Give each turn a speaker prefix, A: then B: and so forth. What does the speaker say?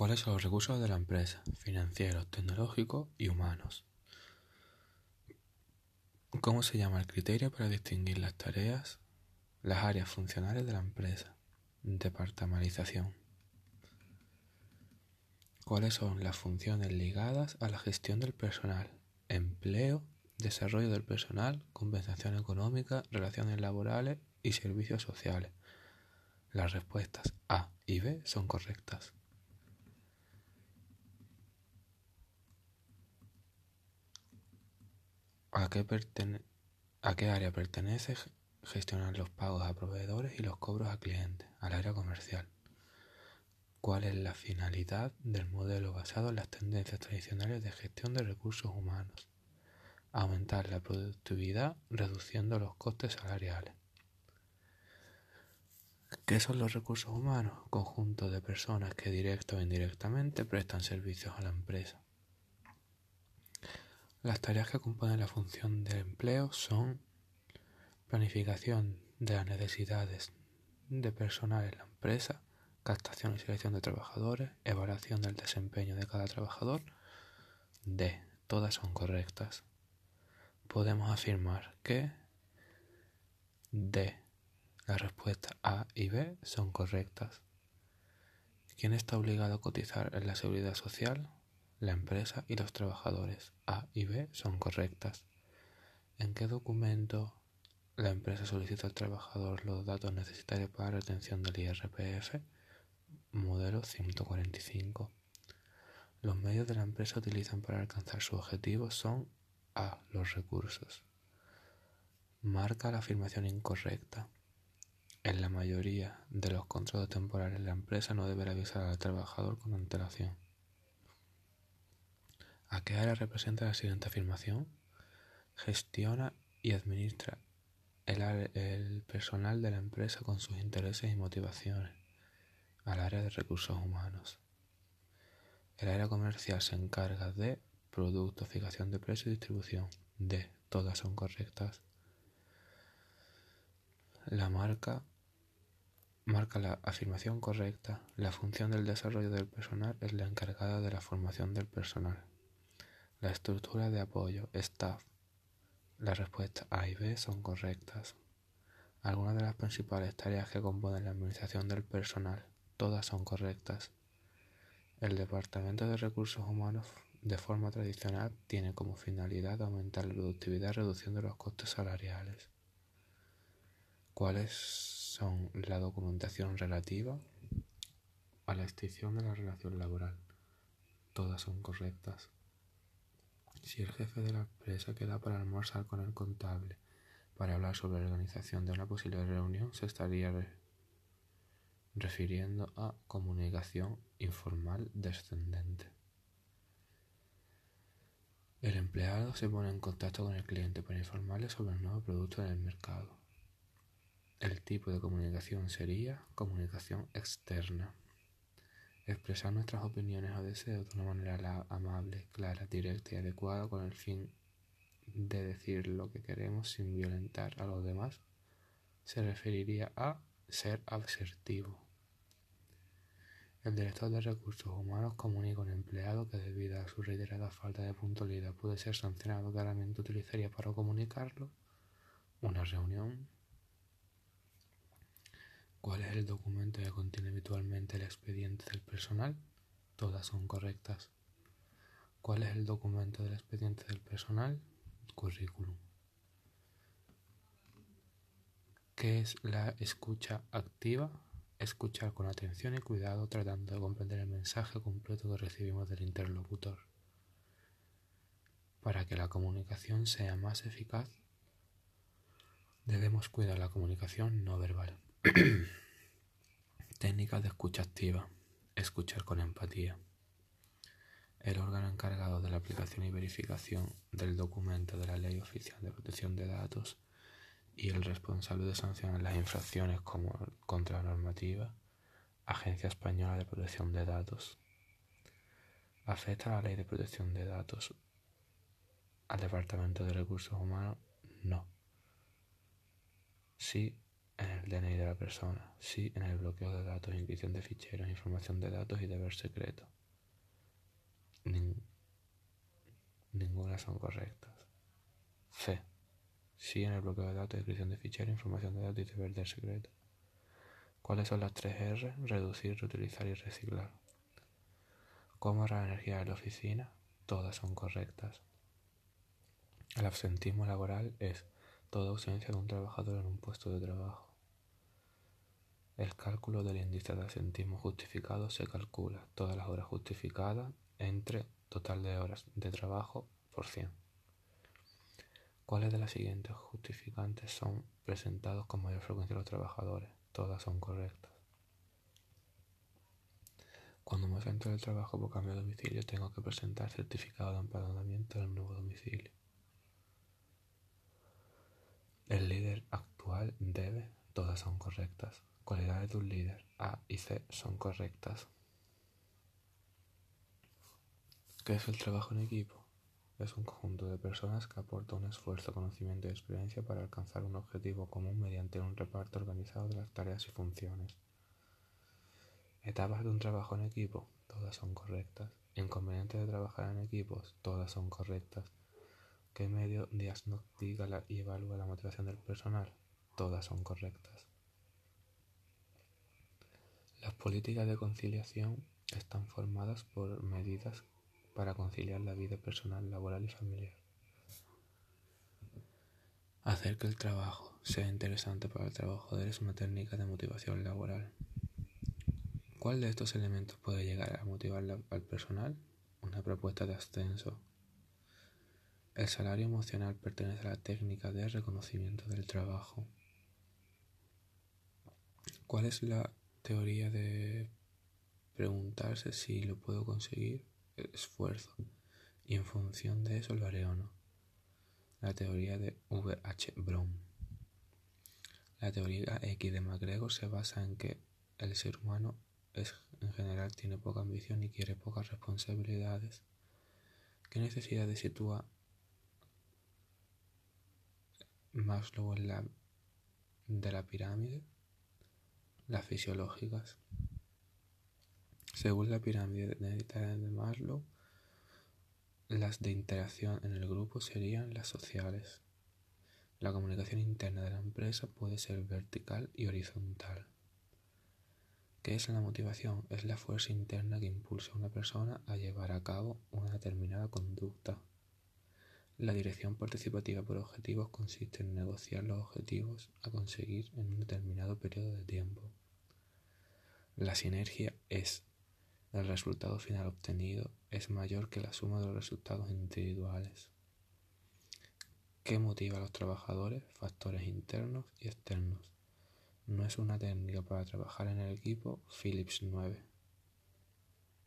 A: ¿Cuáles son los recursos de la empresa? Financieros, tecnológicos y humanos. ¿Cómo se llama el criterio para distinguir las tareas, las áreas funcionales de la empresa? Departamentización. ¿Cuáles son las funciones ligadas a la gestión del personal? Empleo, desarrollo del personal, compensación económica, relaciones laborales y servicios sociales. Las respuestas A y B son correctas. ¿A qué área pertenece gestionar los pagos a proveedores y los cobros a clientes? Al área comercial. ¿Cuál es la finalidad del modelo basado en las tendencias tradicionales de gestión de recursos humanos? Aumentar la productividad reduciendo los costes salariales. ¿Qué son los recursos humanos? Conjunto de personas que directa o indirectamente prestan servicios a la empresa. Las tareas que componen la función de empleo son planificación de las necesidades de personal en la empresa, captación y selección de trabajadores, evaluación del desempeño de cada trabajador. D. Todas son correctas. Podemos afirmar que D. Las respuestas A y B son correctas. ¿Quién está obligado a cotizar en la seguridad social? La empresa y los trabajadores. A y B son correctas. ¿En qué documento la empresa solicita al trabajador los datos necesarios para la retención del IRPF? Modelo 145. Los medios de la empresa utilizan para alcanzar sus objetivos son A. Los recursos. Marca la afirmación incorrecta. En la mayoría de los contratos temporales la empresa no deberá avisar al trabajador con antelación. ¿A qué área representa la siguiente afirmación? Gestiona y administra el personal de la empresa con sus intereses y motivaciones. Al área de recursos humanos. El área comercial se encarga de productos, fijación de precio y distribución. D. Todas son correctas. La marca la afirmación correcta. La función del desarrollo del personal es la encargada de la formación del personal. La estructura de apoyo, staff. Las respuestas A y B son correctas. Algunas de las principales tareas que componen la administración del personal, todas son correctas. El Departamento de Recursos Humanos, de forma tradicional, tiene como finalidad aumentar la productividad reduciendo los costes salariales. ¿Cuáles son la documentación relativa a la extinción de la relación laboral? Todas son correctas. Si el jefe de la empresa queda para almorzar con el contable para hablar sobre la organización de una posible reunión, se estaría refiriendo a comunicación informal descendente. El empleado se pone en contacto con el cliente para informarle sobre el nuevo producto en el mercado. El tipo de comunicación sería comunicación externa. Expresar nuestras opiniones o deseos de una manera amable, clara, directa y adecuada con el fin de decir lo que queremos sin violentar a los demás se referiría a ser asertivo. El director de recursos humanos comunica a un empleado que debido a su reiterada falta de puntualidad puede ser sancionado. ¿Qué herramienta utilizaría para comunicarlo? Una reunión. ¿Cuál es el documento que contiene habitualmente el expediente del personal? Todas son correctas. ¿Cuál es el documento del expediente del personal? Currículum. ¿Qué es la escucha activa? Escuchar con atención y cuidado tratando de comprender el mensaje completo que recibimos del interlocutor. Para que la comunicación sea más eficaz, debemos cuidar la comunicación no verbal. Técnicas de escucha activa. Escuchar con empatía. El órgano encargado de la aplicación y verificación del documento de la Ley Oficial de Protección de Datos y el responsable de sancionar las infracciones contra la normativa, Agencia Española de Protección de Datos. ¿Afecta la Ley de Protección de Datos al Departamento de Recursos Humanos? No. Sí, en el DNI de la persona, sí en el bloqueo de datos, inscripción de ficheros, información de datos y deber secreto. Ninguna son correctas. C. Sí en el bloqueo de datos, inscripción de ficheros, información de datos y deber del secreto. ¿Cuáles son las 3 R? Reducir, reutilizar y reciclar. ¿Cómo ahorrar energía en la oficina? Todas son correctas. El absentismo laboral es toda ausencia de un trabajador en un puesto de trabajo. El cálculo del índice de absentismo justificado se calcula todas las horas justificadas entre total de horas de trabajo por 100. ¿Cuáles de las siguientes justificantes son presentados con mayor frecuencia a los trabajadores? Todas son correctas. Cuando me ausento del trabajo por cambio de domicilio, tengo que presentar certificado de empadronamiento del nuevo domicilio. El líder actual debe, todas son correctas. Cualidades de un líder, A y C, son correctas. ¿Qué es el trabajo en equipo? Es un conjunto de personas que aporta un esfuerzo, conocimiento y experiencia para alcanzar un objetivo común mediante un reparto organizado de las tareas y funciones. Etapas de un trabajo en equipo, todas son correctas. Inconvenientes de trabajar en equipos, todas son correctas. ¿Qué medio diagnostica y evalúa la motivación del personal? Todas son correctas. Las políticas de conciliación están formadas por medidas para conciliar la vida personal, laboral y familiar. Hacer que el trabajo sea interesante para el trabajador es una técnica de motivación laboral. ¿Cuál de estos elementos puede llegar a motivar al personal? Una propuesta de ascenso. El salario emocional pertenece a la técnica de reconocimiento del trabajo. ¿Cuál es la teoría de preguntarse si lo puedo conseguir? El esfuerzo. Y en función de eso lo haré o no. La teoría de V.H. Brown. La teoría X de MacGregor se basa en que el ser humano en general tiene poca ambición y quiere pocas responsabilidades. ¿Qué necesidades sitúa Maslow de la pirámide? Las fisiológicas. Según la pirámide de Maslow, las de interacción en el grupo serían las sociales. La comunicación interna de la empresa puede ser vertical y horizontal. ¿Qué es la motivación? Es la fuerza interna que impulsa a una persona a llevar a cabo una determinada conducta. La dirección participativa por objetivos consiste en negociar los objetivos a conseguir en un determinado periodo de tiempo. La sinergia es el resultado final obtenido es mayor que la suma de los resultados individuales. ¿Qué motiva a los trabajadores? Factores internos y externos. No es una técnica para trabajar en el equipo Phillips 9.